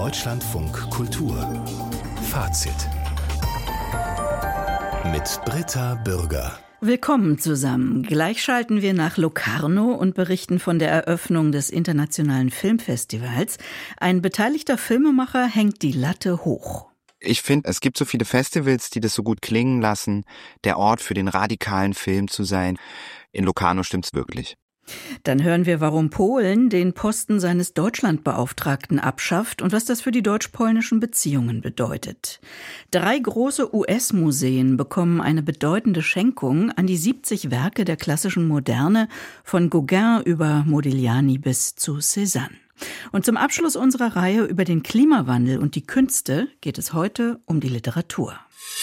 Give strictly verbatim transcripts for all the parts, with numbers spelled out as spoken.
Deutschlandfunk Kultur Fazit mit Britta Bürger. Willkommen zusammen. Gleich schalten wir nach Locarno und berichten von der Eröffnung des Internationalen Filmfestivals. Ein beteiligter Filmemacher hängt die Latte hoch. Ich finde, es gibt so viele Festivals, die das so gut klingen lassen, der Ort für den radikalen Film zu sein. In Locarno stimmt's wirklich. Dann hören wir, warum Polen den Posten seines Deutschlandbeauftragten abschafft und was das für die deutsch-polnischen Beziehungen bedeutet. Drei große U S-Museen bekommen eine bedeutende Schenkung an die siebzig Werke der klassischen Moderne, von Gauguin über Modigliani bis zu Cézanne. Und zum Abschluss unserer Reihe über den Klimawandel und die Künste geht es heute um die Literatur.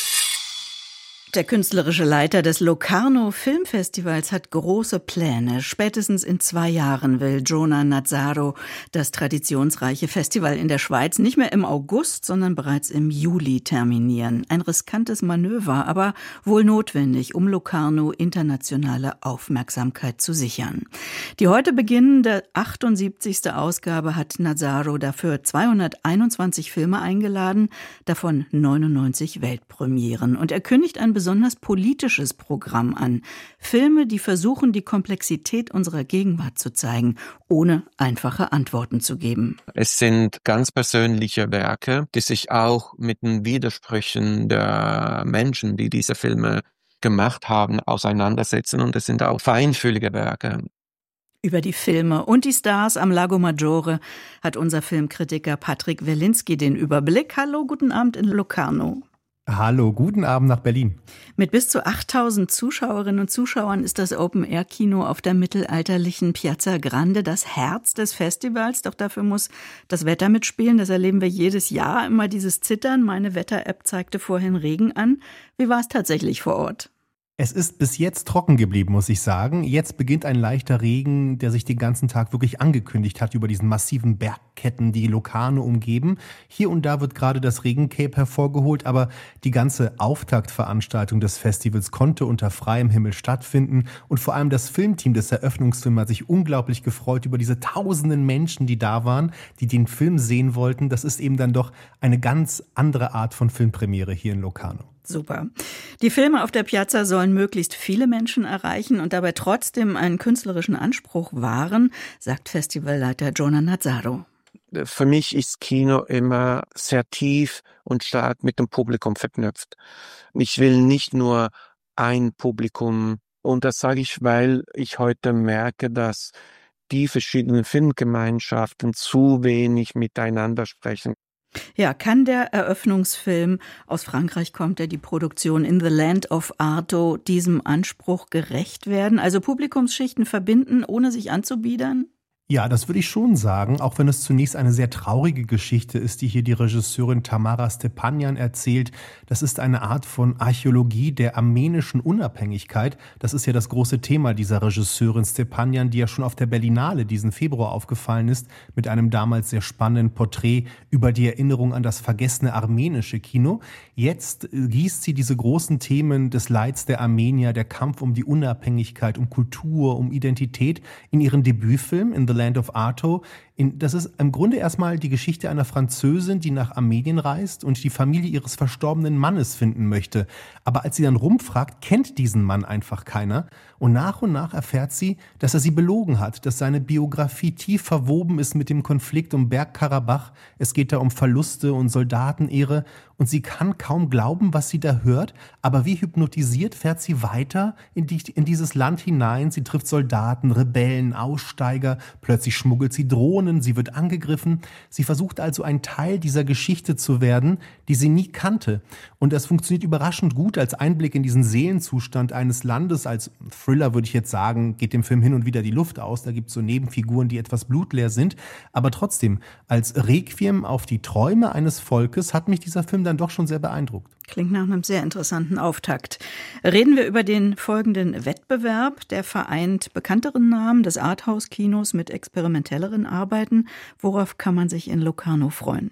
Der künstlerische Leiter des Locarno Filmfestivals hat große Pläne. Spätestens in zwei Jahren will Jonah Nazzaro das traditionsreiche Festival in der Schweiz nicht mehr im August, sondern bereits im Juli terminieren. Ein riskantes Manöver, aber wohl notwendig, um Locarno internationale Aufmerksamkeit zu sichern. Die heute beginnende achtundsiebzigste Ausgabe hat Nazzaro dafür zweihunderteinundzwanzig Filme eingeladen, davon neunundneunzig Weltpremieren. Und er kündigt ein besonders politisches Programm an. Filme, die versuchen, die Komplexität unserer Gegenwart zu zeigen, ohne einfache Antworten zu geben. Es sind ganz persönliche Werke, die sich auch mit den Widersprüchen der Menschen, die diese Filme gemacht haben, auseinandersetzen. Und es sind auch feinfühlige Werke. Über die Filme und die Stars am Lago Maggiore hat unser Filmkritiker Patrick Welinski den Überblick. Hallo, guten Abend in Locarno. Hallo, guten Abend nach Berlin. Mit bis zu achttausend Zuschauerinnen und Zuschauern ist das Open-Air-Kino auf der mittelalterlichen Piazza Grande das Herz des Festivals. Doch dafür muss das Wetter mitspielen. Das erleben wir jedes Jahr. Immer dieses Zittern. Meine Wetter-App zeigte vorhin Regen an. Wie war es tatsächlich vor Ort? Es ist bis jetzt trocken geblieben, muss ich sagen. Jetzt beginnt ein leichter Regen, der sich den ganzen Tag wirklich angekündigt hat über diesen massiven Bergketten, die Locarno umgeben. Hier und da wird gerade das Regencape hervorgeholt, aber die ganze Auftaktveranstaltung des Festivals konnte unter freiem Himmel stattfinden. Und vor allem das Filmteam des Eröffnungsfilms hat sich unglaublich gefreut über diese tausenden Menschen, die da waren, die den Film sehen wollten. Das ist eben dann doch eine ganz andere Art von Filmpremiere hier in Locarno. Super. Die Filme auf der Piazza sollen möglichst viele Menschen erreichen und dabei trotzdem einen künstlerischen Anspruch wahren, sagt Festivalleiter Jonah Nazzaro. Für mich ist Kino immer sehr tief und stark mit dem Publikum verknüpft. Ich will nicht nur ein Publikum, und das sage ich, weil ich heute merke, dass die verschiedenen Filmgemeinschaften zu wenig miteinander sprechen. Ja, kann der Eröffnungsfilm, aus Frankreich kommt er, die Produktion In the Land of Arto, diesem Anspruch gerecht werden? Also Publikumsschichten verbinden, ohne sich anzubiedern? Ja, das würde ich schon sagen, auch wenn es zunächst eine sehr traurige Geschichte ist, die hier die Regisseurin Tamara Stepanian erzählt. Das ist eine Art von Archäologie der armenischen Unabhängigkeit. Das ist ja das große Thema dieser Regisseurin Stepanian, die ja schon auf der Berlinale diesen Februar aufgefallen ist, mit einem damals sehr spannenden Porträt über die Erinnerung an das vergessene armenische Kino. Jetzt gießt sie diese großen Themen des Leids der Armenier, der Kampf um die Unabhängigkeit, um Kultur, um Identität in ihren Debütfilm In the Land of Arto. In, das ist im Grunde erstmal die Geschichte einer Französin, die nach Armenien reist und die Familie ihres verstorbenen Mannes finden möchte. Aber als sie dann rumfragt, kennt diesen Mann einfach keiner. Und nach und nach erfährt sie, dass er sie belogen hat, dass seine Biografie tief verwoben ist mit dem Konflikt um Bergkarabach. Es geht da um Verluste und Soldatenehre. Und sie kann kaum glauben, was sie da hört. Aber wie hypnotisiert fährt sie weiter in, die, in dieses Land hinein. Sie trifft Soldaten, Rebellen, Aussteiger. Plötzlich schmuggelt sie Drohnen. Sie wird angegriffen. Sie versucht also ein Teil dieser Geschichte zu werden, die sie nie kannte. Und das funktioniert überraschend gut als Einblick in diesen Seelenzustand eines Landes. Als Thriller würde ich jetzt sagen, geht dem Film hin und wieder die Luft aus. Da gibt es so Nebenfiguren, die etwas blutleer sind. Aber trotzdem, als Requiem auf die Träume eines Volkes hat mich dieser Film dann doch schon sehr beeindruckt. Klingt nach einem sehr interessanten Auftakt. Reden wir über den folgenden Wettbewerb. Der vereint bekannteren Namen des Arthouse-Kinos mit experimentelleren Arbeiten. Worauf kann man sich in Locarno freuen?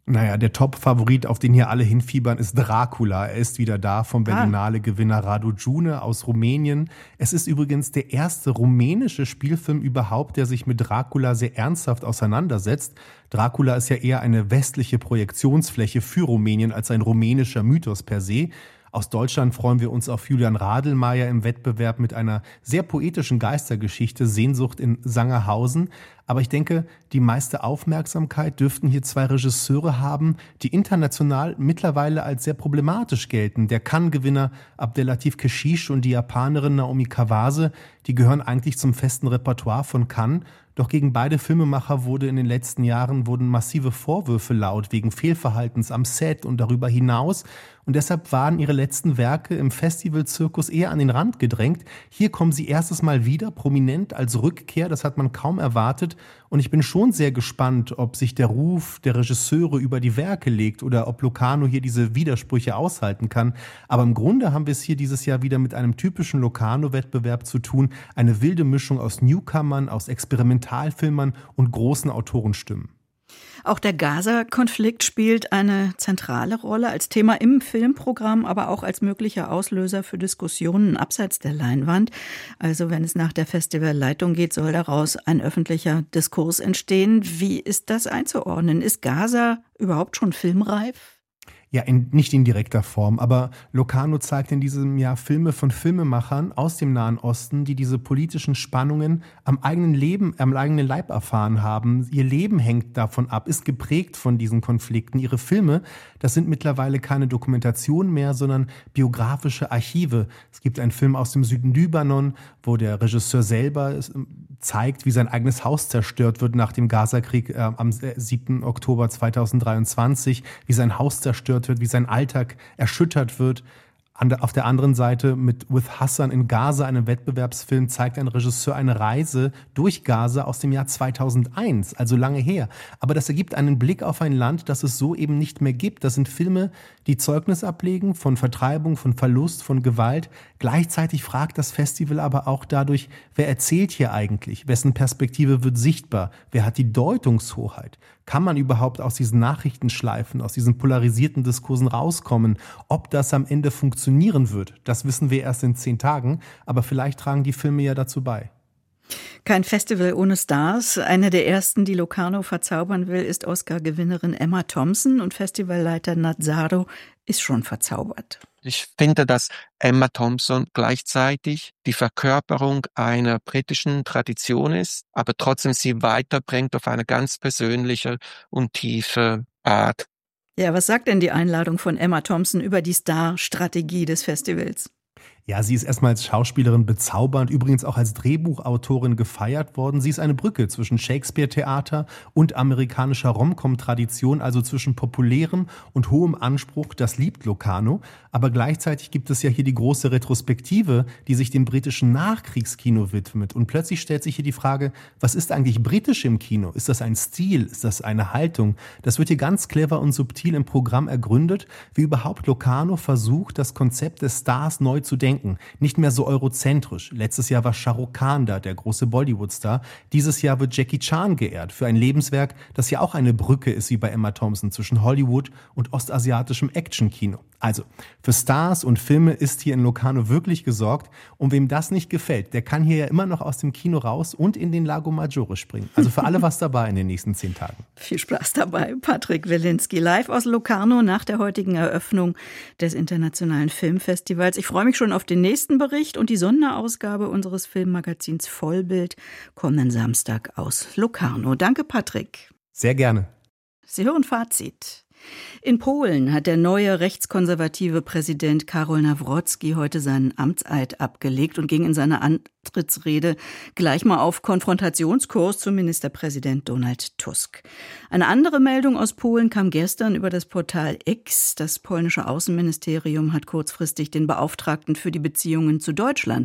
Naja, der Top-Favorit, auf den hier alle hinfiebern, ist Dracula. Er ist wieder da, vom Berlinale-Gewinner Radu June aus Rumänien. Es ist übrigens der erste rumänische Spielfilm überhaupt, der sich mit Dracula sehr ernsthaft auseinandersetzt. Dracula ist ja eher eine westliche Projektionsfläche für Rumänien als ein rumänischer Mythos per se. Aus Deutschland freuen wir uns auf Julian Radelmeier im Wettbewerb mit einer sehr poetischen Geistergeschichte Sehnsucht in Sangerhausen. Aber ich denke, die meiste Aufmerksamkeit dürften hier zwei Regisseure haben, die international mittlerweile als sehr problematisch gelten. Der Cannes-Gewinner Abdelatif Keshish und die Japanerin Naomi Kawase, die gehören eigentlich zum festen Repertoire von Cannes. Doch gegen beide Filmemacher wurde in den letzten Jahren wurden massive Vorwürfe laut wegen Fehlverhaltens am Set und darüber hinaus. Und deshalb waren ihre letzten Werke im Festivalzirkus eher an den Rand gedrängt. Hier kommen sie erstes Mal wieder, prominent als Rückkehr. Das hat man kaum erwartet. Und ich bin schon sehr gespannt, ob sich der Ruf der Regisseure über die Werke legt oder ob Locarno hier diese Widersprüche aushalten kann. Aber im Grunde haben wir es hier dieses Jahr wieder mit einem typischen Locarno-Wettbewerb zu tun. Eine wilde Mischung aus Newcomern, aus Experimentalfilmern und großen Autorenstimmen. Auch der Gaza-Konflikt spielt eine zentrale Rolle als Thema im Filmprogramm, aber auch als möglicher Auslöser für Diskussionen abseits der Leinwand. Also wenn es nach der Festivalleitung geht, soll daraus ein öffentlicher Diskurs entstehen. Wie ist das einzuordnen? Ist Gaza überhaupt schon filmreif? Ja, in, nicht in direkter Form, aber Locarno zeigt in diesem Jahr Filme von Filmemachern aus dem Nahen Osten, die diese politischen Spannungen am eigenen Leben, am eigenen Leib erfahren haben. Ihr Leben hängt davon ab, ist geprägt von diesen Konflikten. Ihre Filme, das sind mittlerweile keine Dokumentationen mehr, sondern biografische Archive. Es gibt einen Film aus dem Süden Libanon, wo der Regisseur selber zeigt, wie sein eigenes Haus zerstört wird nach dem Gazakrieg äh, am siebten Oktober zweitausenddreiundzwanzig, wie sein Haus zerstört wird, wie sein Alltag erschüttert wird. Auf der anderen Seite mit With Hassan in Gaza, einem Wettbewerbsfilm, zeigt ein Regisseur eine Reise durch Gaza aus dem Jahr zweitausendeins, also lange her. Aber das ergibt einen Blick auf ein Land, das es so eben nicht mehr gibt. Das sind Filme, die Zeugnis ablegen von Vertreibung, von Verlust, von Gewalt. Gleichzeitig fragt das Festival aber auch dadurch, wer erzählt hier eigentlich? Wessen Perspektive wird sichtbar? Wer hat die Deutungshoheit? Kann man überhaupt aus diesen Nachrichtenschleifen, aus diesen polarisierten Diskursen rauskommen? Ob das am Ende funktionieren wird, das wissen wir erst in zehn Tagen. Aber vielleicht tragen die Filme ja dazu bei. Kein Festival ohne Stars. Eine der ersten, die Locarno verzaubern will, ist Oscar-Gewinnerin Emma Thompson und Festivalleiter Nazzaro ist schon verzaubert. Ich finde, dass Emma Thompson gleichzeitig die Verkörperung einer britischen Tradition ist, aber trotzdem sie weiterbringt auf eine ganz persönliche und tiefe Art. Ja, was sagt denn die Einladung von Emma Thompson über die Star-Strategie des Festivals? Ja, sie ist erstmal als Schauspielerin bezaubernd, übrigens auch als Drehbuchautorin gefeiert worden. Sie ist eine Brücke zwischen Shakespeare-Theater und amerikanischer Rom-Com-Tradition, also zwischen populärem und hohem Anspruch. Das liebt Locarno. Aber gleichzeitig gibt es ja hier die große Retrospektive, die sich dem britischen Nachkriegskino widmet. Und plötzlich stellt sich hier die Frage, was ist eigentlich britisch im Kino? Ist das ein Stil? Ist das eine Haltung? Das wird hier ganz clever und subtil im Programm ergründet, wie überhaupt Locarno versucht, das Konzept des Stars neu zu denken. Nicht mehr so eurozentrisch. Letztes Jahr war Shah Rukh Khan da, der große Bollywood-Star. Dieses Jahr wird Jackie Chan geehrt für ein Lebenswerk, das ja auch eine Brücke ist, wie bei Emma Thompson, zwischen Hollywood und ostasiatischem Actionkino. Also, für Stars und Filme ist hier in Locarno wirklich gesorgt. Und wem das nicht gefällt, der kann hier ja immer noch aus dem Kino raus und in den Lago Maggiore springen. Also für alle was dabei in den nächsten zehn Tagen. Viel Spaß dabei. Patrick Wilinski live aus Locarno nach der heutigen Eröffnung des Internationalen Filmfestivals. Ich freue mich schon auf den nächsten Bericht und die Sonderausgabe unseres Filmmagazins Vollbild kommenden Samstag aus Locarno. Danke, Patrick. Sehr gerne. Sie hören Fazit. In Polen hat der neue rechtskonservative Präsident Karol Nawrocki heute seinen Amtseid abgelegt und ging in seiner Antrittsrede gleich mal auf Konfrontationskurs zu Ministerpräsident Donald Tusk. Eine andere Meldung aus Polen kam gestern über das Portal X. Das polnische Außenministerium hat kurzfristig den Beauftragten für die Beziehungen zu Deutschland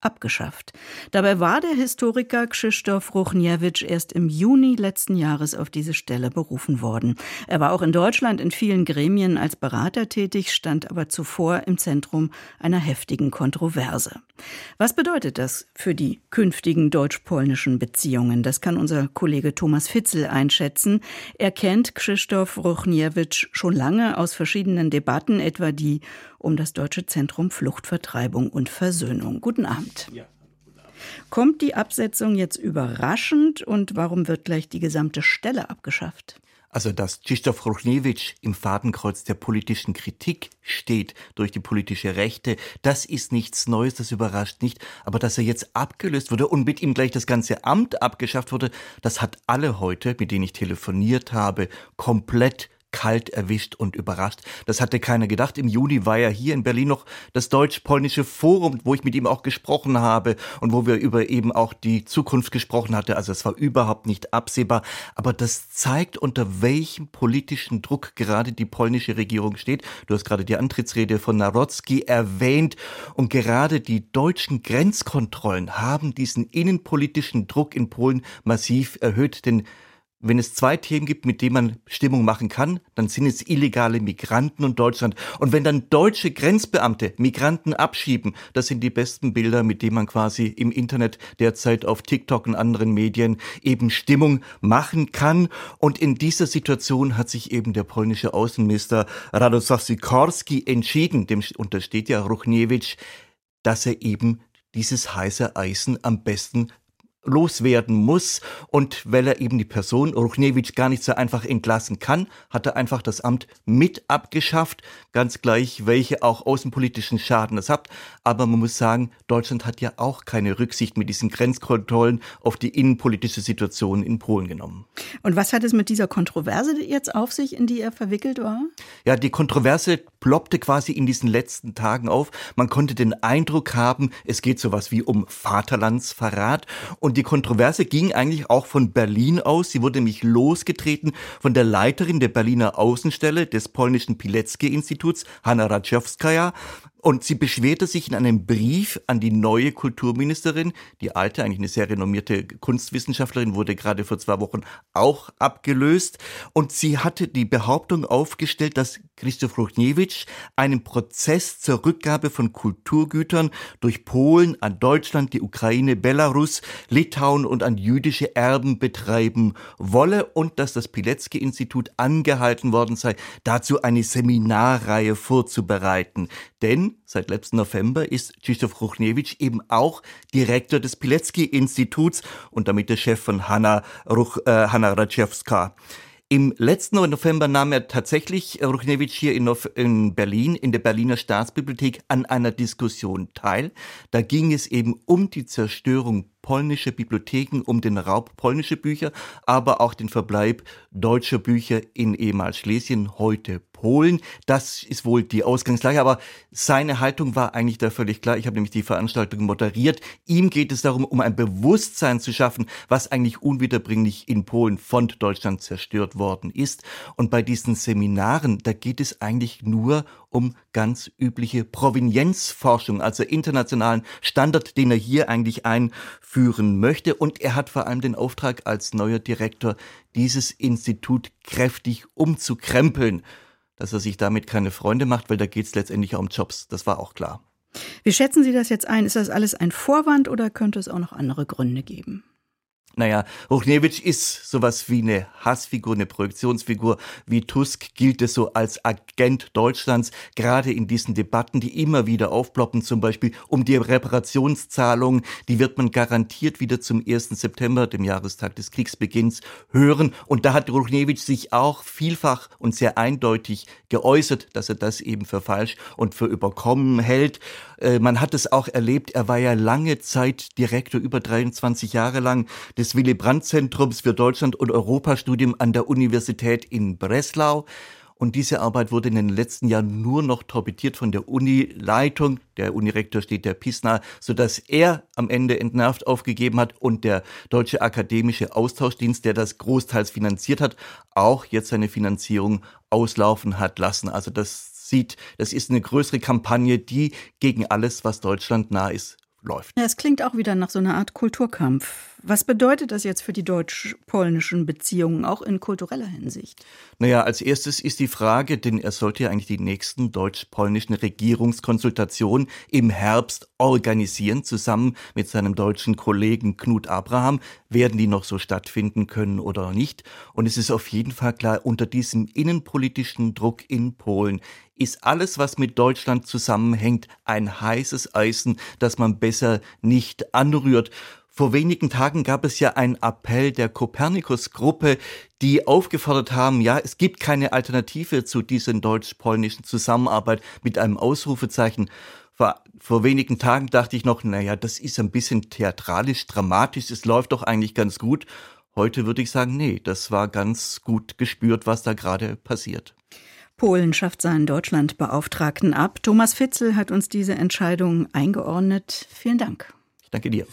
abgeschafft. Dabei war der Historiker Krzysztof Ruchniewicz erst im Juni letzten Jahres auf diese Stelle berufen worden. Er war auch in Deutschland in vielen Gremien als Berater tätig, stand aber zuvor im Zentrum einer heftigen Kontroverse. Was bedeutet das für die künftigen deutsch-polnischen Beziehungen? Das kann unser Kollege Thomas Fitzel einschätzen. Er kennt Krzysztof Ruchniewicz schon lange aus verschiedenen Debatten, etwa die um das Deutsche Zentrum Flucht, Vertreibung und Versöhnung. Guten Abend. Ja, guten Abend. Kommt die Absetzung jetzt überraschend und warum wird gleich die gesamte Stelle abgeschafft? Also, dass Krzysztof Ruchniewicz im Fadenkreuz der politischen Kritik steht durch die politische Rechte, das ist nichts Neues, das überrascht nicht. Aber dass er jetzt abgelöst wurde und mit ihm gleich das ganze Amt abgeschafft wurde, das hat alle heute, mit denen ich telefoniert habe, komplett kalt erwischt und überrascht. Das hatte keiner gedacht. Im Juni war ja hier in Berlin noch das Deutsch-Polnische Forum, wo ich mit ihm auch gesprochen habe und wo wir über eben auch die Zukunft gesprochen hatten. Also es war überhaupt nicht absehbar. Aber das zeigt, unter welchem politischen Druck gerade die polnische Regierung steht. Du hast gerade die Antrittsrede von Nawrocki erwähnt. Und gerade die deutschen Grenzkontrollen haben diesen innenpolitischen Druck in Polen massiv erhöht. Denn wenn es zwei Themen gibt, mit denen man Stimmung machen kann, dann sind es illegale Migranten und Deutschland. Und wenn dann deutsche Grenzbeamte Migranten abschieben, das sind die besten Bilder, mit denen man quasi im Internet derzeit auf TikTok und anderen Medien eben Stimmung machen kann. Und in dieser Situation hat sich eben der polnische Außenminister Radosław Sikorski entschieden, dem untersteht ja Ruchniewicz, dass er eben dieses heiße Eisen am besten loswerden muss. Und weil er eben die Person Ruchniewicz gar nicht so einfach entlassen kann, hat er einfach das Amt mit abgeschafft, ganz gleich, welche auch außenpolitischen Schaden es hat. Aber man muss sagen, Deutschland hat ja auch keine Rücksicht mit diesen Grenzkontrollen auf die innenpolitische Situation in Polen genommen. Und was hat es mit dieser Kontroverse jetzt auf sich, in die er verwickelt war? Ja, die Kontroverse ploppte quasi in diesen letzten Tagen auf. Man konnte den Eindruck haben, es geht sowas wie um Vaterlandsverrat. Und die Kontroverse ging eigentlich auch von Berlin aus. Sie wurde nämlich losgetreten von der Leiterin der Berliner Außenstelle des polnischen Pilecki-Instituts, Hanna Racławska. Und sie beschwerte sich in einem Brief an die neue Kulturministerin, die alte, eigentlich eine sehr renommierte Kunstwissenschaftlerin, wurde gerade vor zwei Wochen auch abgelöst. Und sie hatte die Behauptung aufgestellt, dass Krzysztof Ruchniewicz einen Prozess zur Rückgabe von Kulturgütern durch Polen an Deutschland, die Ukraine, Belarus, Litauen und an jüdische Erben betreiben wolle und dass das Pilecki-Institut angehalten worden sei, dazu eine Seminarreihe vorzubereiten. Denn seit letzten November ist Krzysztof Ruchniewicz eben auch Direktor des Pilecki-Instituts und damit der Chef von Hanna, Ruch, äh, Hanna Racławska. Im letzten November nahm er tatsächlich Ruchniewicz hier in, in Berlin, in der Berliner Staatsbibliothek, an einer Diskussion teil. Da ging es eben um die Zerstörung polnischer Bibliotheken, um den Raub polnischer Bücher, aber auch den Verbleib deutscher Bücher in ehemals Schlesien, heute Polen. Das ist wohl die Ausgangslage, aber seine Haltung war eigentlich da völlig klar. Ich habe nämlich die Veranstaltung moderiert. Ihm geht es darum, um ein Bewusstsein zu schaffen, was eigentlich unwiederbringlich in Polen von Deutschland zerstört worden ist. Und bei diesen Seminaren, da geht es eigentlich nur um ganz übliche Provenienzforschung, also internationalen Standard, den er hier eigentlich einführen möchte. Und er hat vor allem den Auftrag als neuer Direktor, dieses Institut kräftig umzukrempeln. Dass er sich damit keine Freunde macht, weil da geht es letztendlich auch um Jobs. Das war auch klar. Wie schätzen Sie das jetzt ein? Ist das alles ein Vorwand oder könnte es auch noch andere Gründe geben? Naja, Ruchniewicz ist sowas wie eine Hassfigur, eine Projektionsfigur. Wie Tusk gilt es so als Agent Deutschlands, gerade in diesen Debatten, die immer wieder aufploppen, zum Beispiel um die Reparationszahlungen. Die wird man garantiert wieder zum ersten September, dem Jahrestag des Kriegsbeginns, hören. Und da hat Ruchniewicz sich auch vielfach und sehr eindeutig geäußert, dass er das eben für falsch und für überkommen hält. Äh, man hat es auch erlebt, er war ja lange Zeit Direktor, über dreiundzwanzig Jahre lang, des Willy-Brandt-Zentrums für Deutschland- und Europastudium an der Universität in Breslau. Und diese Arbeit wurde in den letzten Jahren nur noch torpediert von der Unileitung. Der Unirektor steht der P I S nahe, sodass er am Ende entnervt aufgegeben hat und der Deutsche Akademische Austauschdienst, der das großteils finanziert hat, auch jetzt seine Finanzierung auslaufen hat lassen. Also das sieht, das ist eine größere Kampagne, die gegen alles, was Deutschland nah ist, läuft. Ja, es klingt auch wieder nach so einer Art Kulturkampf. Was bedeutet das jetzt für die deutsch-polnischen Beziehungen, auch in kultureller Hinsicht? Naja, als erstes ist die Frage, denn er sollte ja eigentlich die nächsten deutsch-polnischen Regierungskonsultationen im Herbst organisieren, zusammen mit seinem deutschen Kollegen Knut Abraham. Werden die noch so stattfinden können oder nicht? Und es ist auf jeden Fall klar, unter diesem innenpolitischen Druck in Polen ist alles, was mit Deutschland zusammenhängt, ein heißes Eisen, das man besser nicht anrührt. Vor wenigen Tagen gab es ja einen Appell der Copernicus-Gruppe, die aufgefordert haben, ja, es gibt keine Alternative zu dieser deutsch-polnischen Zusammenarbeit mit einem Ausrufezeichen. Vor, vor wenigen Tagen dachte ich noch, naja, das ist ein bisschen theatralisch, dramatisch, es läuft doch eigentlich ganz gut. Heute würde ich sagen, nee, das war ganz gut gespürt, was da gerade passiert. Polen schafft seinen Deutschlandbeauftragten ab. Thomas Fitzel hat uns diese Entscheidung eingeordnet. Vielen Dank. Ich danke dir.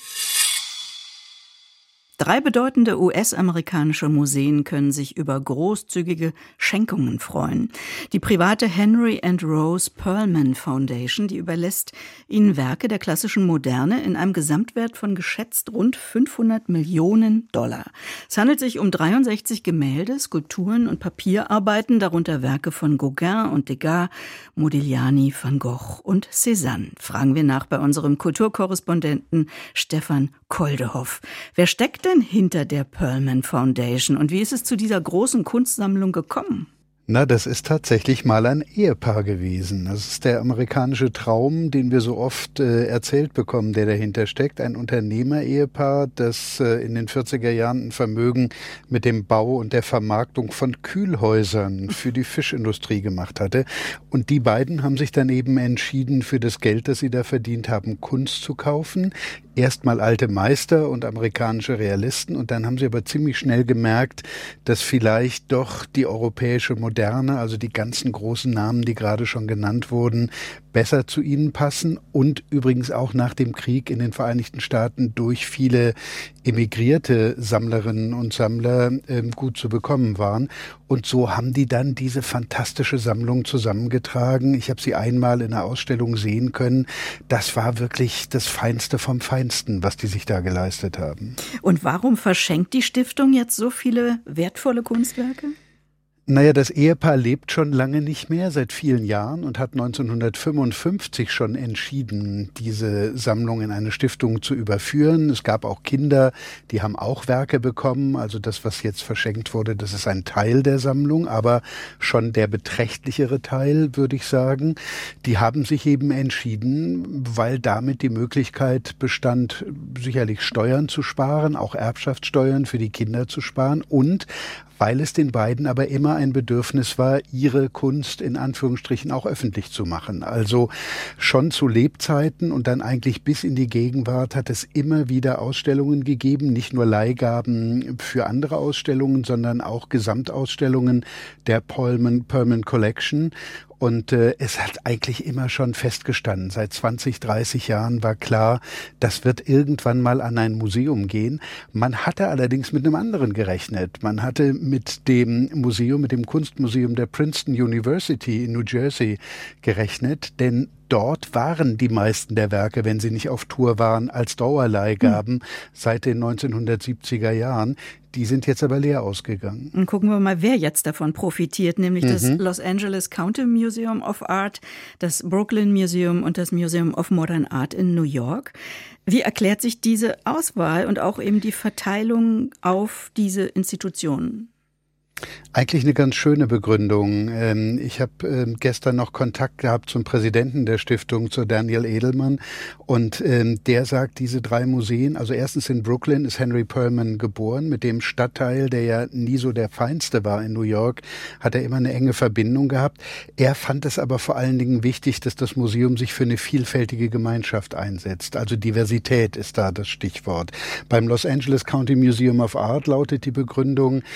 Drei bedeutende U S-amerikanische Museen können sich über großzügige Schenkungen freuen. Die private Henry and Rose Perlman Foundation, die überlässt ihnen Werke der klassischen Moderne in einem Gesamtwert von geschätzt rund fünfhundert Millionen Dollar. Es handelt sich um dreiundsechzig Gemälde, Skulpturen und Papierarbeiten, darunter Werke von Gauguin und Degas, Modigliani, Van Gogh und Cézanne. Fragen wir nach bei unserem Kulturkorrespondenten Stefan Koldehoff. Wer steckt denn hinter der Perlman Foundation und wie ist es zu dieser großen Kunstsammlung gekommen? Na, das ist tatsächlich mal ein Ehepaar gewesen. Das ist der amerikanische Traum, den wir so oft äh, erzählt bekommen, der dahinter steckt. Ein Unternehmer-Ehepaar, das äh, in den vierziger Jahren ein Vermögen mit dem Bau und der Vermarktung von Kühlhäusern für die Fischindustrie gemacht hatte. Und die beiden haben sich dann eben entschieden, für das Geld, das sie da verdient haben, Kunst zu kaufen. Erstmal alte Meister und amerikanische Realisten und dann haben sie aber ziemlich schnell gemerkt, dass vielleicht doch die europäische Moderne, also die ganzen großen Namen, die gerade schon genannt wurden, besser zu ihnen passen und übrigens auch nach dem Krieg in den Vereinigten Staaten durch viele emigrierte Sammlerinnen und Sammler äh, gut zu bekommen waren. Und so haben die dann diese fantastische Sammlung zusammengetragen. Ich habe sie einmal in einer Ausstellung sehen können. Das war wirklich das Feinste vom Feinsten, was die sich da geleistet haben. Und warum verschenkt die Stiftung jetzt so viele wertvolle Kunstwerke? Naja, das Ehepaar lebt schon lange nicht mehr, seit vielen Jahren und hat neunzehnhundertfünfundfünfzig schon entschieden, diese Sammlung in eine Stiftung zu überführen. Es gab auch Kinder, die haben auch Werke bekommen. Also das, was jetzt verschenkt wurde, das ist ein Teil der Sammlung, aber schon der beträchtlichere Teil, würde ich sagen. Die haben sich eben entschieden, weil damit die Möglichkeit bestand, sicherlich Steuern zu sparen, auch Erbschaftssteuern für die Kinder zu sparen und weil es den beiden aber immer ein Bedürfnis war, ihre Kunst in Anführungsstrichen auch öffentlich zu machen. Also schon zu Lebzeiten und dann eigentlich bis in die Gegenwart hat es immer wieder Ausstellungen gegeben, nicht nur Leihgaben für andere Ausstellungen, sondern auch Gesamtausstellungen der Perlman, Perlman Collection. Und äh, es hat eigentlich immer schon festgestanden, seit zwanzig, dreißig Jahren war klar, das wird irgendwann mal an ein Museum gehen. Man hatte allerdings mit einem anderen gerechnet. Man hatte mit dem Museum, mit dem Kunstmuseum der Princeton University in New Jersey gerechnet, denn dort waren die meisten der Werke, wenn sie nicht auf Tour waren, als Dauerleihgaben hm. seit den neunzehnhundertsiebziger Jahren. Die sind jetzt aber leer ausgegangen. Und gucken wir mal, wer jetzt davon profitiert, nämlich mhm. das Los Angeles County Museum of Art, das Brooklyn Museum und das Museum of Modern Art in New York. Wie erklärt sich diese Auswahl und auch eben die Verteilung auf diese Institutionen? Eigentlich eine ganz schöne Begründung. Ich habe gestern noch Kontakt gehabt zum Präsidenten der Stiftung, zu Daniel Edelman. Und der sagt, diese drei Museen, also erstens in Brooklyn ist Henry Perlman geboren. Mit dem Stadtteil, der ja nie so der feinste war in New York, hat er immer eine enge Verbindung gehabt. Er fand es aber vor allen Dingen wichtig, dass das Museum sich für eine vielfältige Gemeinschaft einsetzt. Also Diversität ist da das Stichwort. Beim Los Angeles County Museum of Art lautet die Begründung,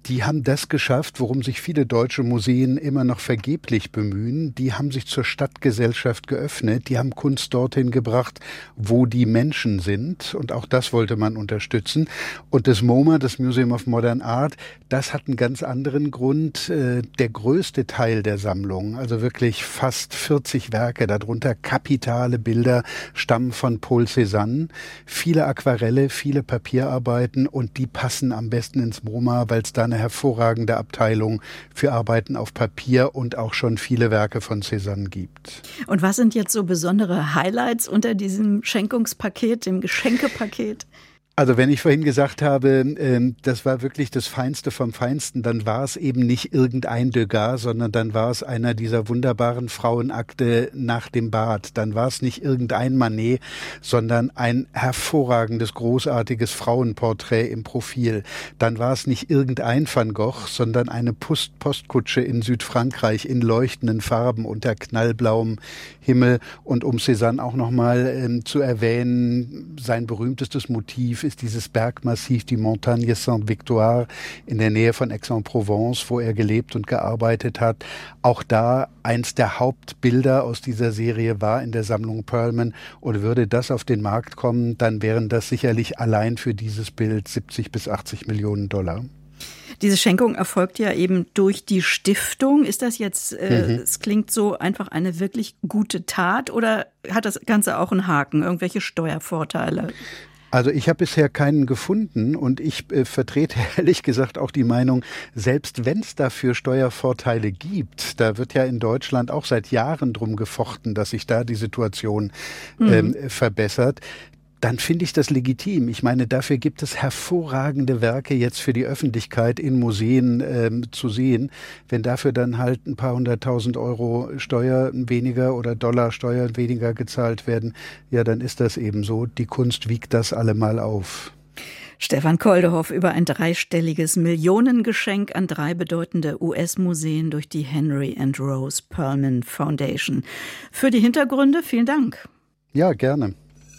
Die haben das geschafft, worum sich viele deutsche Museen immer noch vergeblich bemühen. Die haben sich zur Stadtgesellschaft geöffnet. Die haben Kunst dorthin gebracht, wo die Menschen sind. Und auch das wollte man unterstützen. Und das MoMA, das Museum of Modern Art, das hat einen ganz anderen Grund. Der größte Teil der Sammlung, also wirklich fast vierzig Werke, darunter kapitale Bilder, stammen von Paul Cézanne. Viele Aquarelle, viele Papierarbeiten und die passen am besten ins MoMA, weil es da eine hervorragende Abteilung für Arbeiten auf Papier und auch schon viele Werke von Cézanne gibt. Und was sind jetzt so besondere Highlights unter diesem Schenkungspaket, dem Geschenkepaket? Also wenn ich vorhin gesagt habe, das war wirklich das Feinste vom Feinsten, dann war es eben nicht irgendein Degas, sondern dann war es einer dieser wunderbaren Frauenakte nach dem Bad. Dann war es nicht irgendein Manet, sondern ein hervorragendes, großartiges Frauenporträt im Profil. Dann war es nicht irgendein Van Gogh, sondern eine Post- Postkutsche in Südfrankreich in leuchtenden Farben unter knallblauem Himmel. Und um Cézanne auch nochmal ähm, zu erwähnen, sein berühmtestes Motiv ist dieses Bergmassiv, die Montagne Sainte-Victoire in der Nähe von Aix-en-Provence, wo er gelebt und gearbeitet hat. Auch da eins der Hauptbilder aus dieser Serie war in der Sammlung Perlman. Und würde das auf den Markt kommen, dann wären das sicherlich allein für dieses Bild siebzig bis achtzig Millionen Dollar. Diese Schenkung erfolgt ja eben durch die Stiftung. Ist das jetzt, äh, mhm. es klingt so einfach eine wirklich gute Tat oder hat das Ganze auch einen Haken, irgendwelche Steuervorteile? Also ich habe bisher keinen gefunden und ich äh, vertrete ehrlich gesagt auch die Meinung, selbst wenn es dafür Steuervorteile gibt, da wird ja in Deutschland auch seit Jahren drum gefochten, dass sich da die Situation ähm, mhm. verbessert. Dann finde ich das legitim. Ich meine, dafür gibt es hervorragende Werke jetzt für die Öffentlichkeit in Museen ähm, zu sehen. Wenn dafür dann halt ein paar hunderttausend Euro Steuer weniger oder Dollar Steuer weniger gezahlt werden, ja, dann ist das eben so. Die Kunst wiegt das allemal auf. Stefan Koldehoff über ein dreistelliges Millionengeschenk an drei bedeutende U S-Museen durch die Henry and Rose Perlman Foundation. Für die Hintergründe vielen Dank. Ja, gerne.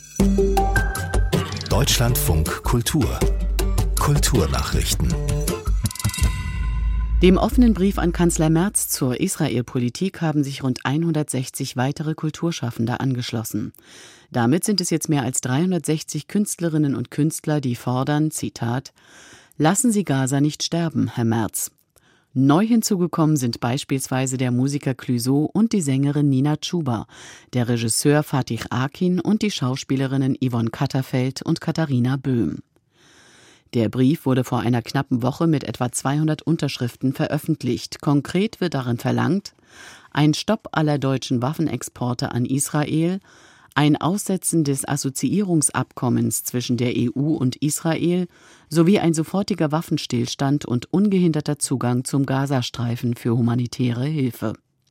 Deutschlandfunk Kultur. Kulturnachrichten. Dem offenen Brief an Kanzler Merz zur Israel-Politik haben sich rund hundertsechzig weitere Kulturschaffende angeschlossen. Damit sind es jetzt mehr als dreihundertsechzig Künstlerinnen und Künstler, die fordern, Zitat, »Lassen Sie Gaza nicht sterben, Herr Merz.« Neu hinzugekommen sind beispielsweise der Musiker Clouseau und die Sängerin Nina Chuba, der Regisseur Fatih Akin und die Schauspielerinnen Yvonne Katterfeld und Katharina Böhm. Der Brief wurde vor einer knappen Woche mit etwa zweihundert Unterschriften veröffentlicht. Konkret wird darin verlangt, ein Stopp aller deutschen Waffenexporte an Israel, ein Aussetzen des Assoziierungsabkommens zwischen der E U und Israel sowie ein sofortiger Waffenstillstand und ungehinderter Zugang zum Gazastreifen für humanitäre Hilfe.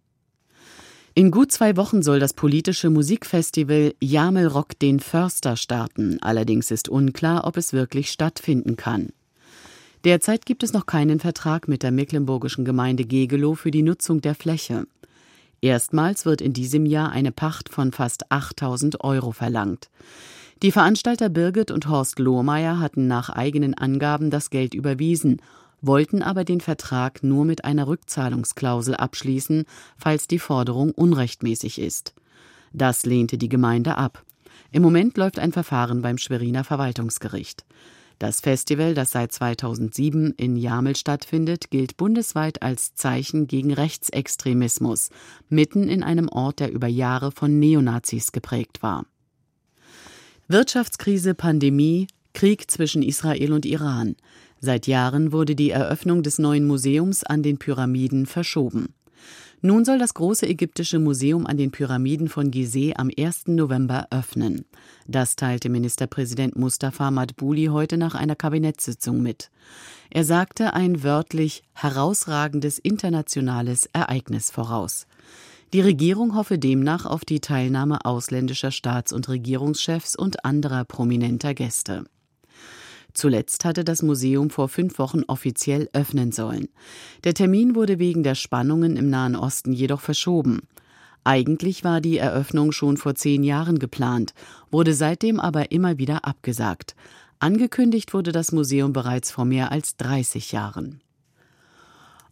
In gut zwei Wochen soll das politische Musikfestival Jamel Rock den Förster starten. Allerdings ist unklar, ob es wirklich stattfinden kann. Derzeit gibt es noch keinen Vertrag mit der mecklenburgischen Gemeinde Gegelow für die Nutzung der Fläche. Erstmals wird in diesem Jahr eine Pacht von fast achttausend Euro verlangt. Die Veranstalter Birgit und Horst Lohmeier hatten nach eigenen Angaben das Geld überwiesen, wollten aber den Vertrag nur mit einer Rückzahlungsklausel abschließen, falls die Forderung unrechtmäßig ist. Das lehnte die Gemeinde ab. Im Moment läuft ein Verfahren beim Schweriner Verwaltungsgericht. Das Festival, das seit zweitausendsieben in Jamel stattfindet, gilt bundesweit als Zeichen gegen Rechtsextremismus, mitten in einem Ort, der über Jahre von Neonazis geprägt war. Wirtschaftskrise, Pandemie, Krieg zwischen Israel und Iran. Seit Jahren wurde die Eröffnung des neuen Museums an den Pyramiden verschoben. Nun soll das große ägyptische Museum an den Pyramiden von Gizeh am ersten November öffnen. Das teilte Ministerpräsident Mustafa Madbouli heute nach einer Kabinettssitzung mit. Er sagte ein wörtlich herausragendes internationales Ereignis voraus. Die Regierung hoffe demnach auf die Teilnahme ausländischer Staats- und Regierungschefs und anderer prominenter Gäste. Zuletzt hatte das Museum vor fünf Wochen offiziell öffnen sollen. Der Termin wurde wegen der Spannungen im Nahen Osten jedoch verschoben. Eigentlich war die Eröffnung schon vor zehn Jahren geplant, wurde seitdem aber immer wieder abgesagt. Angekündigt wurde das Museum bereits vor mehr als dreißig Jahren.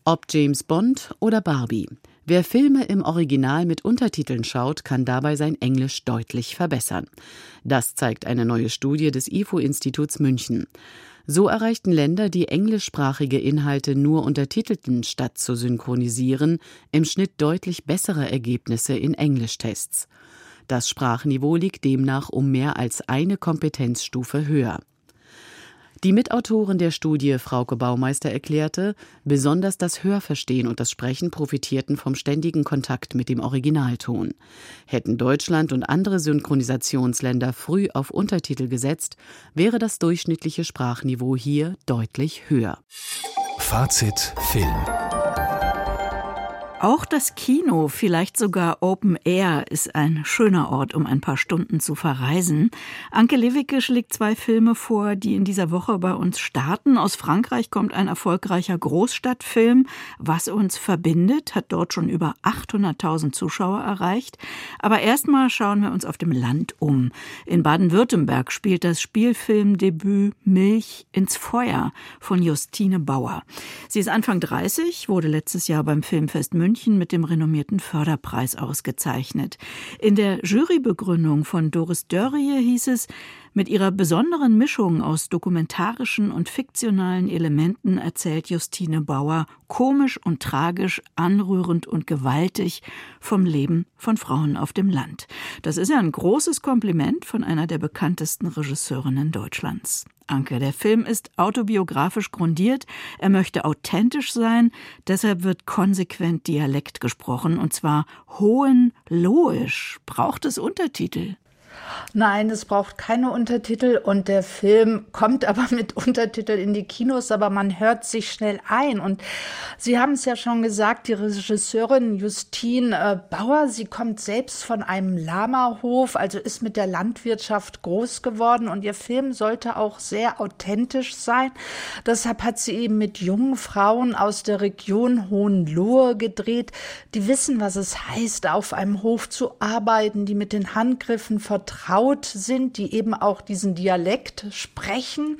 Ob James Bond oder Barbie. Wer Filme im Original mit Untertiteln schaut, kann dabei sein Englisch deutlich verbessern. Das zeigt eine neue Studie des I F O-Instituts München. So erreichten Länder, die englischsprachige Inhalte nur untertitelten statt zu synchronisieren, im Schnitt deutlich bessere Ergebnisse in Englischtests. Das Sprachniveau liegt demnach um mehr als eine Kompetenzstufe höher. Die Mitautorin der Studie, Frauke Baumeister, erklärte, besonders das Hörverstehen und das Sprechen profitierten vom ständigen Kontakt mit dem Originalton. Hätten Deutschland und andere Synchronisationsländer früh auf Untertitel gesetzt, wäre das durchschnittliche Sprachniveau hier deutlich höher. Fazit Film. Auch das Kino, vielleicht sogar Open Air, ist ein schöner Ort, um ein paar Stunden zu verreisen. Anke Lewicke schlägt zwei Filme vor, die in dieser Woche bei uns starten. Aus Frankreich kommt ein erfolgreicher Großstadtfilm. Was uns verbindet, hat dort schon über achthunderttausend Zuschauer erreicht. Aber erstmal schauen wir uns auf dem Land um. In Baden-Württemberg spielt das Spielfilmdebüt Milch ins Feuer von Justine Bauer. Sie ist Anfang dreißig, wurde letztes Jahr beim Filmfest München mit dem renommierten Förderpreis ausgezeichnet. In der Jurybegründung von Doris Dörrie hieß es, mit ihrer besonderen Mischung aus dokumentarischen und fiktionalen Elementen erzählt Justine Bauer komisch und tragisch, anrührend und gewaltig vom Leben von Frauen auf dem Land. Das ist ja ein großes Kompliment von einer der bekanntesten Regisseurinnen Deutschlands. Anke, der Film ist autobiografisch grundiert, er möchte authentisch sein, deshalb wird konsequent Dialekt gesprochen, und zwar hohenlohisch. Braucht es Untertitel? Nein, es braucht keine Untertitel und der Film kommt aber mit Untertiteln in die Kinos, aber man hört sich schnell ein. Und Sie haben es ja schon gesagt, die Regisseurin Justine äh, Bauer, sie kommt selbst von einem Lama-Hof, also ist mit der Landwirtschaft groß geworden und ihr Film sollte auch sehr authentisch sein. Deshalb hat sie eben mit jungen Frauen aus der Region Hohenlohe gedreht, die wissen, was es heißt, auf einem Hof zu arbeiten, die mit den Handgriffen vertraut sind, die eben auch diesen Dialekt sprechen.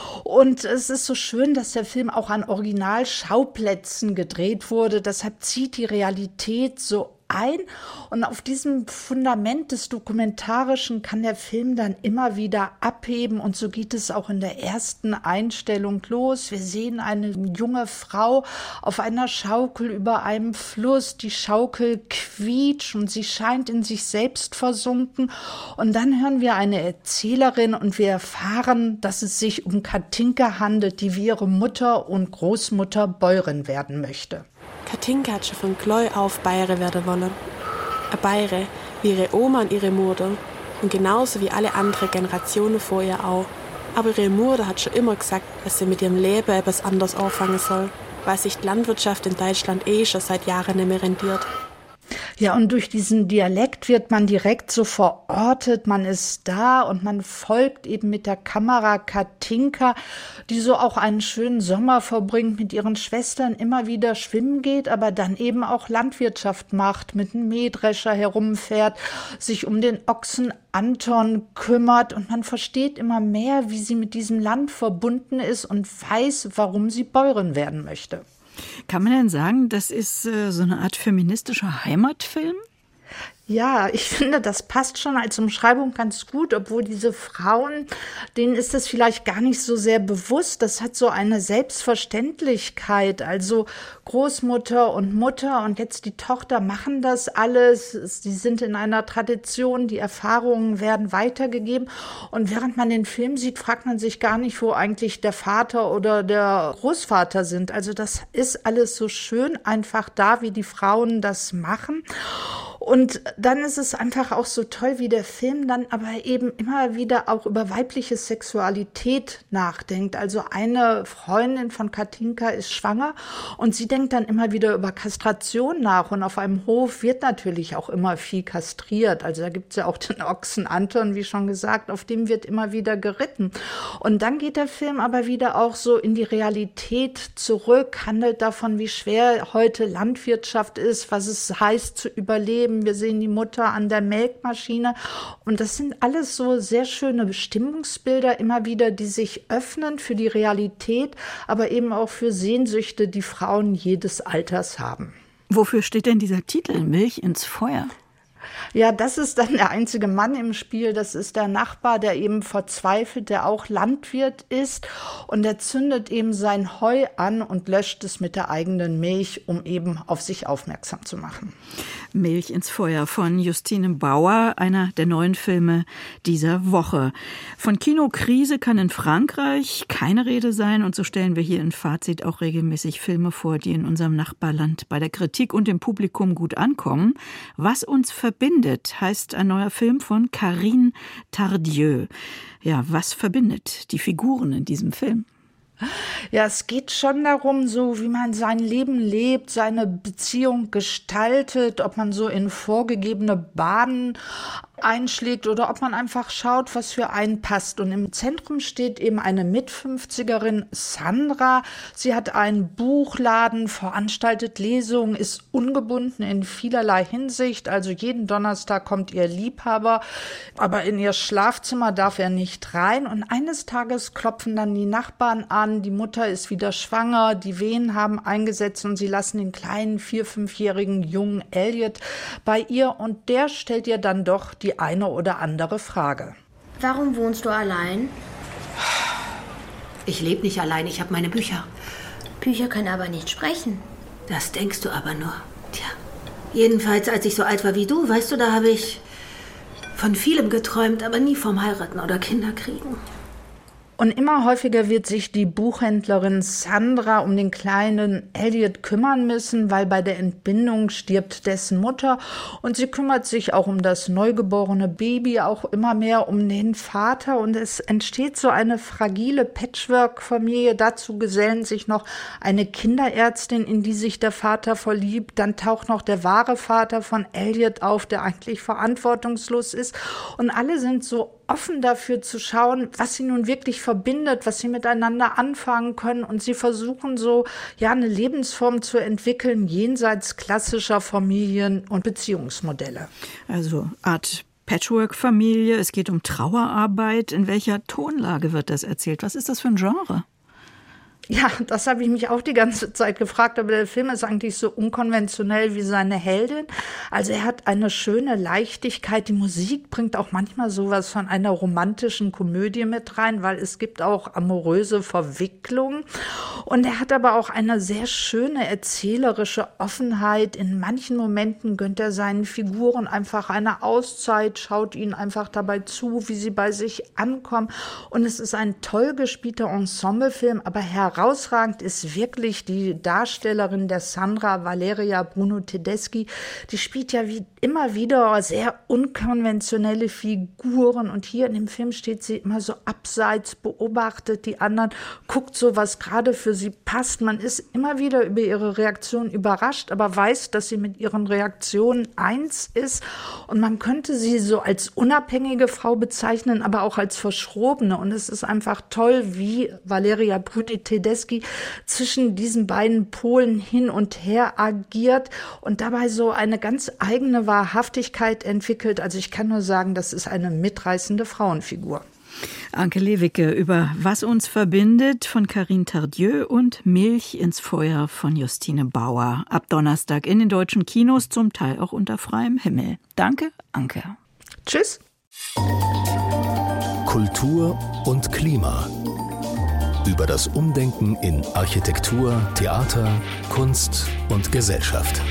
Und es ist so schön, dass der Film auch an Originalschauplätzen gedreht wurde. Deshalb zieht die Realität so ein. Und auf diesem Fundament des Dokumentarischen kann der Film dann immer wieder abheben. Und so geht es auch in der ersten Einstellung los. Wir sehen eine junge Frau auf einer Schaukel über einem Fluss. Die Schaukel quietscht und sie scheint in sich selbst versunken. Und dann hören wir eine Erzählerin und wir erfahren, dass es sich um Katinka handelt, die wie ihre Mutter und Großmutter Bäuerin werden möchte. Katinka hat schon von Kleu auf Bäuerin werden wollen. Eine Bäuerin wie ihre Oma und ihre Mutter. Und genauso wie alle anderen Generationen vor ihr auch. Aber ihre Mutter hat schon immer gesagt, dass sie mit ihrem Leben etwas anderes anfangen soll, weil sich die Landwirtschaft in Deutschland eh schon seit Jahren nicht mehr rentiert. Ja, und durch diesen Dialekt wird man direkt so verortet, man ist da und man folgt eben mit der Kamera Katinka, die so auch einen schönen Sommer verbringt, mit ihren Schwestern immer wieder schwimmen geht, aber dann eben auch Landwirtschaft macht, mit einem Mähdrescher herumfährt, sich um den Ochsen Anton kümmert und man versteht immer mehr, wie sie mit diesem Land verbunden ist und weiß, warum sie Bäuerin werden möchte. Kann man denn sagen, das ist äh, so eine Art feministischer Heimatfilm? Ja, ich finde, das passt schon als Umschreibung ganz gut, obwohl diese Frauen, denen ist das vielleicht gar nicht so sehr bewusst. Das hat so eine Selbstverständlichkeit. Also Großmutter und Mutter und jetzt die Tochter machen das alles. Sie sind in einer Tradition, die Erfahrungen werden weitergegeben. Und während man den Film sieht, fragt man sich gar nicht, wo eigentlich der Vater oder der Großvater sind. Also das ist alles so schön einfach da, wie die Frauen das machen. Und dann ist es einfach auch so toll, wie der Film dann aber eben immer wieder auch über weibliche Sexualität nachdenkt. Also eine Freundin von Katinka ist schwanger und sie denkt dann immer wieder über Kastration nach. Und auf einem Hof wird natürlich auch immer viel kastriert. Also da gibt es ja auch den Ochsen Anton, wie schon gesagt, auf dem wird immer wieder geritten. Und dann geht der Film aber wieder auch so in die Realität zurück, handelt davon, wie schwer heute Landwirtschaft ist, was es heißt zu überleben, Leben. Wir sehen die Mutter an der Melkmaschine. Und das sind alles so sehr schöne Bestimmungsbilder, immer wieder, die sich öffnen für die Realität, aber eben auch für Sehnsüchte, die Frauen jedes Alters haben. Wofür steht denn dieser Titel, Milch ins Feuer? Ja, das ist dann der einzige Mann im Spiel. Das ist der Nachbar, der eben verzweifelt, der auch Landwirt ist. Und der zündet eben sein Heu an und löscht es mit der eigenen Milch, um eben auf sich aufmerksam zu machen. Milch ins Feuer von Justine Bauer, einer der neuen Filme dieser Woche. Von Kinokrise kann in Frankreich keine Rede sein. Und so stellen wir hier in Fazit auch regelmäßig Filme vor, die in unserem Nachbarland bei der Kritik und dem Publikum gut ankommen. Was uns verbindet, heißt ein neuer Film von Carine Tardieu. Ja, was verbindet die Figuren in diesem Film? Ja, es geht schon darum, so wie man sein Leben lebt, seine Beziehung gestaltet, ob man so in vorgegebene Bahnen einschlägt oder ob man einfach schaut, was für einen passt. Und im Zentrum steht eben eine Mitfünfzigerin, Sandra. Sie hat einen Buchladen, veranstaltet Lesungen, ist ungebunden in vielerlei Hinsicht. Also jeden Donnerstag kommt ihr Liebhaber, aber in ihr Schlafzimmer darf er nicht rein. Und eines Tages klopfen dann die Nachbarn an. Die Mutter ist wieder schwanger, die Wehen haben eingesetzt und sie lassen den kleinen vier-, fünfjährigen jungen Elliot bei ihr. Und der stellt ihr dann doch die eine oder andere Frage. Warum wohnst du allein? Ich lebe nicht allein, ich habe meine Bücher. Bücher können aber nicht sprechen. Das denkst du aber nur. Tja, jedenfalls, als ich so alt war wie du, weißt du, da habe ich von vielem geträumt, aber nie vom Heiraten oder Kinderkriegen. Und immer häufiger wird sich die Buchhändlerin Sandra um den kleinen Elliot kümmern müssen, weil bei der Entbindung stirbt dessen Mutter. Und sie kümmert sich auch um das neugeborene Baby, auch immer mehr um den Vater. Und es entsteht so eine fragile Patchwork-Familie. Dazu gesellen sich noch eine Kinderärztin, in die sich der Vater verliebt. Dann taucht noch der wahre Vater von Elliot auf, der eigentlich verantwortungslos ist. Und alle sind so offen dafür zu schauen, was sie nun wirklich verbindet, was sie miteinander anfangen können. Und sie versuchen so, ja, eine Lebensform zu entwickeln, jenseits klassischer Familien- und Beziehungsmodelle. Also Art Patchwork-Familie, es geht um Trauerarbeit. In welcher Tonlage wird das erzählt? Was ist das für ein Genre? Ja, das habe ich mich auch die ganze Zeit gefragt, aber der Film ist eigentlich so unkonventionell wie seine Heldin. Also er hat eine schöne Leichtigkeit, die Musik bringt auch manchmal sowas von einer romantischen Komödie mit rein, weil es gibt auch amoröse Verwicklungen. Und er hat aber auch eine sehr schöne erzählerische Offenheit. In manchen Momenten gönnt er seinen Figuren einfach eine Auszeit, schaut ihnen einfach dabei zu, wie sie bei sich ankommen. Und es ist ein toll gespielter Ensemblefilm, aber herausragend Herausragend ist wirklich die Darstellerin der Sandra, Valeria Bruno Tedeschi. Die spielt ja wie immer wieder sehr unkonventionelle Figuren. Und hier in dem Film steht sie immer so abseits, beobachtet die anderen, guckt so, was gerade für sie passt. Man ist immer wieder über ihre Reaktion überrascht, aber weiß, dass sie mit ihren Reaktionen eins ist. Und man könnte sie so als unabhängige Frau bezeichnen, aber auch als verschrobene. Und es ist einfach toll, wie Valeria Bruno Tedeschi zwischen diesen beiden Polen hin und her agiert und dabei so eine ganz eigene Wahrhaftigkeit entwickelt. Also ich kann nur sagen, das ist eine mitreißende Frauenfigur. Anke Lewicke über Was uns verbindet von Carine Tardieu und Milch ins Feuer von Justine Bauer. Ab Donnerstag in den deutschen Kinos, zum Teil auch unter freiem Himmel. Danke, Anke. Tschüss. Kultur und Klima. Über das Umdenken in Architektur, Theater, Kunst und Gesellschaft.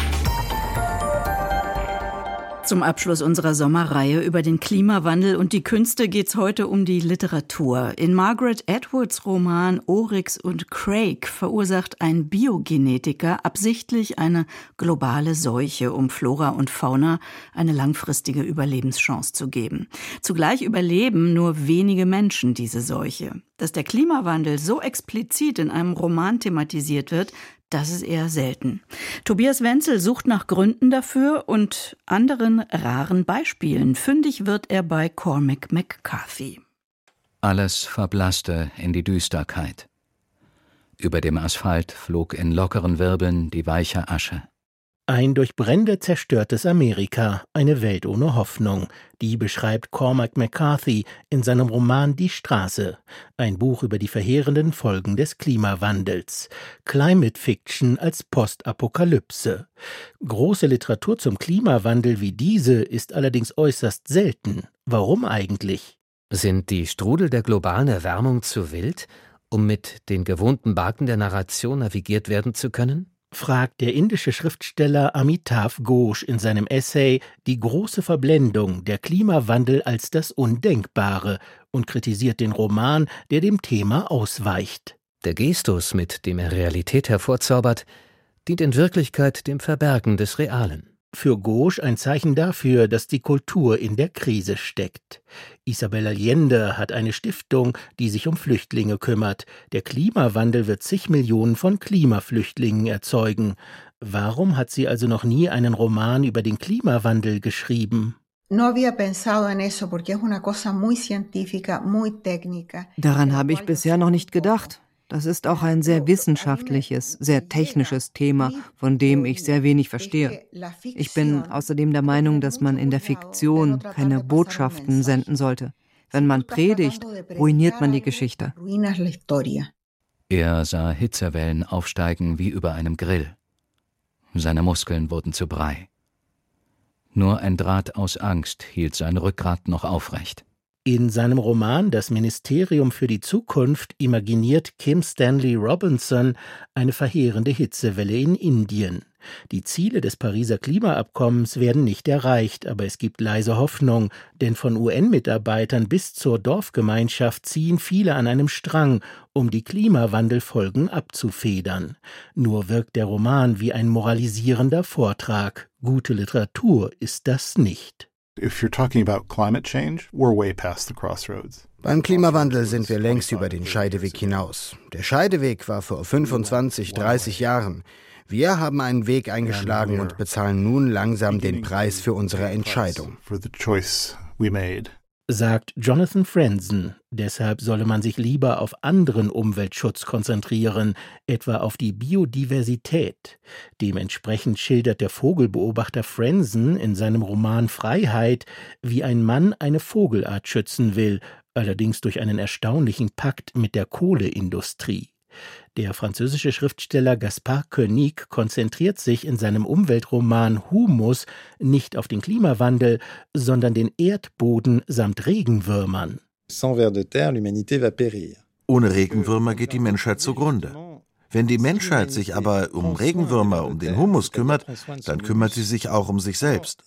Zum Abschluss unserer Sommerreihe über den Klimawandel und die Künste geht's heute um die Literatur. In Margaret Atwoods Roman Oryx und Craig verursacht ein Biogenetiker absichtlich eine globale Seuche, um Flora und Fauna eine langfristige Überlebenschance zu geben. Zugleich überleben nur wenige Menschen diese Seuche. Dass der Klimawandel so explizit in einem Roman thematisiert wird, das ist eher selten. Tobias Wenzel sucht nach Gründen dafür und anderen raren Beispielen. Fündig wird er bei Cormac McCarthy. Alles verblasste in die Düsterkeit. Über dem Asphalt flog in lockeren Wirbeln die weiche Asche. Ein durch Brände zerstörtes Amerika, eine Welt ohne Hoffnung. Die beschreibt Cormac McCarthy in seinem Roman Die Straße, ein Buch über die verheerenden Folgen des Klimawandels. Climate Fiction als Postapokalypse. Große Literatur zum Klimawandel wie diese ist allerdings äußerst selten. Warum eigentlich? Sind die Strudel der globalen Erwärmung zu wild, um mit den gewohnten Bahnen der Narration navigiert werden zu können? Fragt der indische Schriftsteller Amitav Ghosh in seinem Essay Die große Verblendung, der Klimawandel als das Undenkbare und kritisiert den Roman, der dem Thema ausweicht. Der Gestus, mit dem er Realität hervorzaubert, dient in Wirklichkeit dem Verbergen des Realen. Für Ghosh ein Zeichen dafür, dass die Kultur in der Krise steckt. Isabel Allende hat eine Stiftung, die sich um Flüchtlinge kümmert. Der Klimawandel wird zig Millionen von Klimaflüchtlingen erzeugen. Warum hat sie also noch nie einen Roman über den Klimawandel geschrieben? Daran habe ich bisher noch nicht gedacht. Das ist auch ein sehr wissenschaftliches, sehr technisches Thema, von dem ich sehr wenig verstehe. Ich bin außerdem der Meinung, dass man in der Fiktion keine Botschaften senden sollte. Wenn man predigt, ruiniert man die Geschichte. Er sah Hitzewellen aufsteigen wie über einem Grill. Seine Muskeln wurden zu Brei. Nur ein Draht aus Angst hielt sein Rückgrat noch aufrecht. In seinem Roman Das Ministerium für die Zukunft imaginiert Kim Stanley Robinson eine verheerende Hitzewelle in Indien. Die Ziele des Pariser Klimaabkommens werden nicht erreicht, aber es gibt leise Hoffnung, denn von U N-Mitarbeitern bis zur Dorfgemeinschaft ziehen viele an einem Strang, um die Klimawandelfolgen abzufedern. Nur wirkt der Roman wie ein moralisierender Vortrag. Gute Literatur ist das nicht. Beim Klimawandel sind wir längst über den Scheideweg hinaus. Der Scheideweg war vor fünfundzwanzig, dreißig Jahren. Wir haben einen Weg eingeschlagen und bezahlen nun langsam den Preis für unsere Entscheidung. Sagt Jonathan Franzen. Deshalb solle man sich lieber auf anderen Umweltschutz konzentrieren, etwa auf die Biodiversität. Dementsprechend schildert der Vogelbeobachter Franzen in seinem Roman Freiheit, wie ein Mann eine Vogelart schützen will, allerdings durch einen erstaunlichen Pakt mit der Kohleindustrie. Der französische Schriftsteller Gaspard Koenig konzentriert sich in seinem Umweltroman Humus nicht auf den Klimawandel, sondern den Erdboden samt Regenwürmern. Ohne Regenwürmer geht die Menschheit zugrunde. Wenn die Menschheit sich aber um Regenwürmer, um den Humus kümmert, dann kümmert sie sich auch um sich selbst.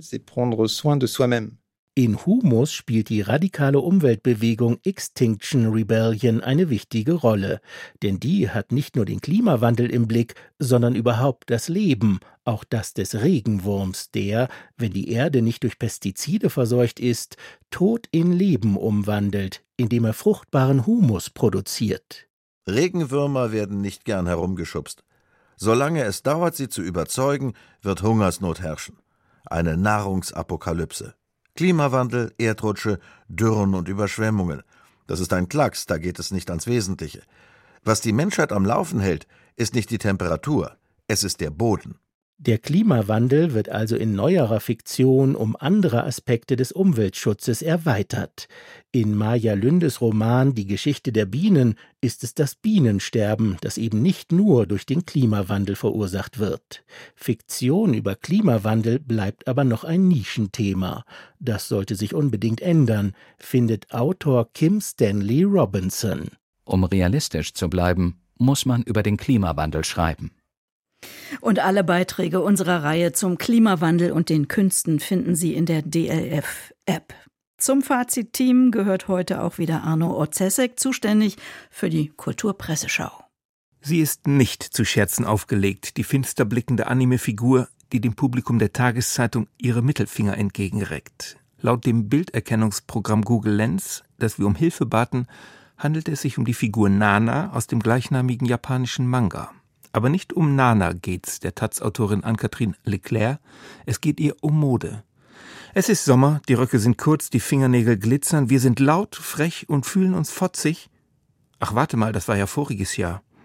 In Humus spielt die radikale Umweltbewegung Extinction Rebellion eine wichtige Rolle, denn die hat nicht nur den Klimawandel im Blick, sondern überhaupt das Leben, auch das des Regenwurms, der, wenn die Erde nicht durch Pestizide verseucht ist, Tod in Leben umwandelt, indem er fruchtbaren Humus produziert. Regenwürmer werden nicht gern herumgeschubst. Solange es dauert, sie zu überzeugen, wird Hungersnot herrschen. Eine Nahrungsapokalypse. Klimawandel, Erdrutsche, Dürren und Überschwemmungen. Das ist ein Klacks, da geht es nicht ans Wesentliche. Was die Menschheit am Laufen hält, ist nicht die Temperatur, es ist der Boden. Der Klimawandel wird also in neuerer Fiktion um andere Aspekte des Umweltschutzes erweitert. In Maja Lündes Roman Die Geschichte der Bienen ist es das Bienensterben, das eben nicht nur durch den Klimawandel verursacht wird. Fiktion über Klimawandel bleibt aber noch ein Nischenthema. Das sollte sich unbedingt ändern, findet Autor Kim Stanley Robinson. Um realistisch zu bleiben, muss man über den Klimawandel schreiben. Und alle Beiträge unserer Reihe zum Klimawandel und den Künsten finden Sie in der D L F-App. Zum Fazit-Team gehört heute auch wieder Arno Orzesek, zuständig für die Kulturpresseschau. Sie ist nicht zu Scherzen aufgelegt, die finster blickende Anime-Figur, die dem Publikum der Tageszeitung ihre Mittelfinger entgegenreckt. Laut dem Bilderkennungsprogramm Google Lens, das wir um Hilfe baten, handelt es sich um die Figur Nana aus dem gleichnamigen japanischen Manga. Aber nicht um Nana geht's, der Taz-Autorin Anne-Kathrin Leclerc, es geht ihr um Mode. Es ist Sommer, die Röcke sind kurz, die Fingernägel glitzern, wir sind laut, frech und fühlen uns fotzig. Ach, warte mal, das war ja voriges Jahr.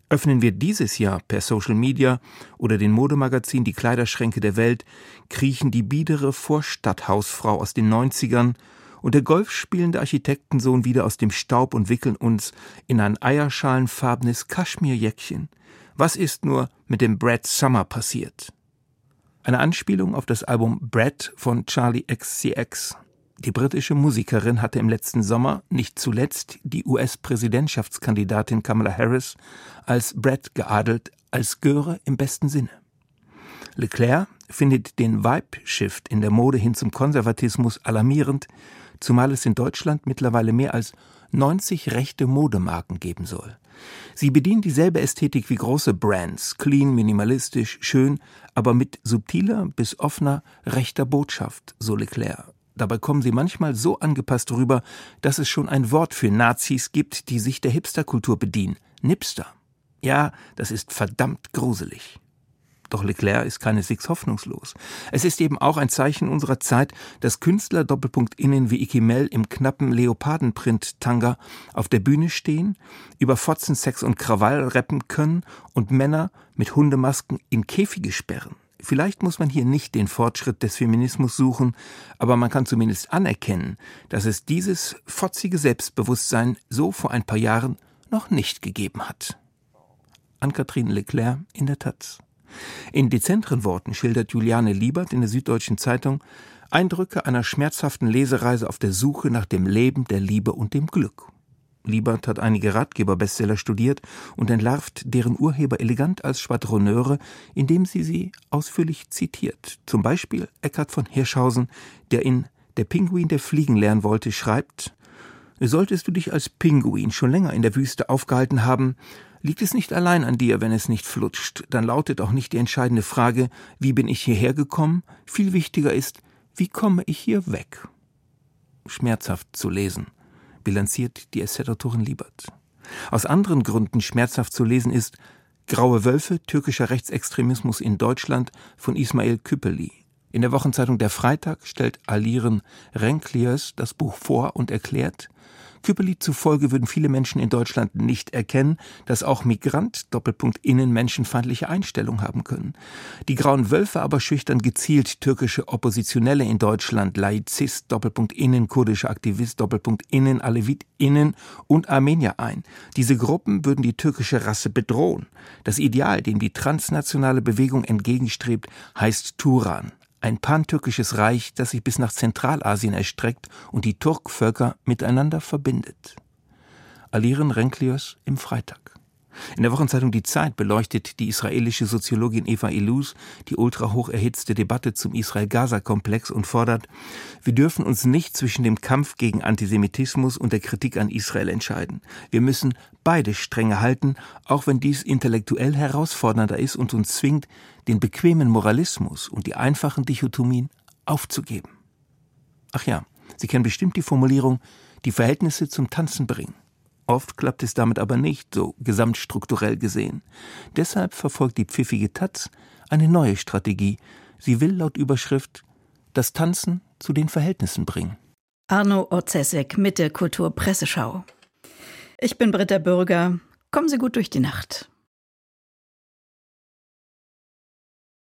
Öffnen wir dieses Jahr per Social Media oder den Modemagazin die Kleiderschränke der Welt, kriechen die biedere Vorstadthausfrau aus den neunzigern und der golfspielende Architektensohn wieder aus dem Staub und wickeln uns in ein eierschalenfarbenes Kaschmirjäckchen. Was ist nur mit dem Brad Summer passiert? Eine Anspielung auf das Album Brad von Charli X C X. Die britische Musikerin hatte im letzten Sommer nicht zuletzt die U S-Präsidentschaftskandidatin Kamala Harris als Brad geadelt, als Göre im besten Sinne. Leclerc findet den Vibe-Shift in der Mode hin zum Konservatismus alarmierend, zumal es in Deutschland mittlerweile mehr als neunzig rechte Modemarken geben soll. Sie bedienen dieselbe Ästhetik wie große Brands, clean, minimalistisch, schön, aber mit subtiler bis offener rechter Botschaft, so Leclerc. Dabei kommen sie manchmal so angepasst rüber, dass es schon ein Wort für Nazis gibt, die sich der Hipsterkultur bedienen. Nipster. Ja, das ist verdammt gruselig. Doch Leclerc ist keineswegs hoffnungslos. Es ist eben auch ein Zeichen unserer Zeit, dass Künstler Doppelpunkt innen wie Ikimel im knappen Leopardenprint-Tanga auf der Bühne stehen, über Fotzen, Sex und Krawall rappen können und Männer mit Hundemasken in Käfige sperren. Vielleicht muss man hier nicht den Fortschritt des Feminismus suchen, aber man kann zumindest anerkennen, dass es dieses fotzige Selbstbewusstsein so vor ein paar Jahren noch nicht gegeben hat. Ann-Kathrin Leclerc in der Taz. In dezentren Worten schildert Juliane Liebert in der Süddeutschen Zeitung Eindrücke einer schmerzhaften Lesereise auf der Suche nach dem Leben, der Liebe und dem Glück. Liebert hat einige Ratgeber-Bestseller studiert und entlarvt deren Urheber elegant als Schwadroneure, indem sie sie ausführlich zitiert. Zum Beispiel Eckhard von Hirschhausen, der in Der Pinguin, der fliegen lernen wollte, schreibt: Solltest du dich als Pinguin schon länger in der Wüste aufgehalten haben, liegt es nicht allein an dir, wenn es nicht flutscht. Dann lautet auch nicht die entscheidende Frage, wie bin ich hierher gekommen? Viel wichtiger ist, wie komme ich hier weg? Schmerzhaft zu lesen, bilanziert die S Z-Autorin Liebert. Aus anderen Gründen schmerzhaft zu lesen ist Graue Wölfe, türkischer Rechtsextremismus in Deutschland von Ismail Küpeli. In der Wochenzeitung Der Freitag stellt Aliren Renkliers das Buch vor und erklärt, Küpeli zufolge würden viele Menschen in Deutschland nicht erkennen, dass auch Migrant Doppelpunkt innen menschenfeindliche Einstellungen haben können. Die Grauen Wölfe aber schüchtern gezielt türkische Oppositionelle in Deutschland, Laizist Doppelpunkt innen, kurdische Aktivist Doppelpunkt innen, Alevit innen und Armenier ein. Diese Gruppen würden die türkische Rasse bedrohen. Das Ideal, dem die transnationale Bewegung entgegenstrebt, heißt Turan. Ein pantürkisches Reich, das sich bis nach Zentralasien erstreckt und die Turkvölker miteinander verbindet. Aliren Renkliers im Freitag. In der Wochenzeitung Die Zeit beleuchtet die israelische Soziologin Eva Illouz die ultrahoch erhitzte Debatte zum Israel-Gaza-Komplex und fordert, wir dürfen uns nicht zwischen dem Kampf gegen Antisemitismus und der Kritik an Israel entscheiden. Wir müssen beide Stränge halten, auch wenn dies intellektuell herausfordernder ist und uns zwingt, den bequemen Moralismus und die einfachen Dichotomien aufzugeben. Ach ja, Sie kennen bestimmt die Formulierung, die Verhältnisse zum Tanzen bringen. Oft klappt es damit aber nicht, so gesamtstrukturell gesehen. Deshalb verfolgt die pfiffige Taz eine neue Strategie. Sie will laut Überschrift das Tanzen zu den Verhältnissen bringen. Arno Orzesek mit der Kulturpresseschau. Ich bin Britta Bürger. Kommen Sie gut durch die Nacht.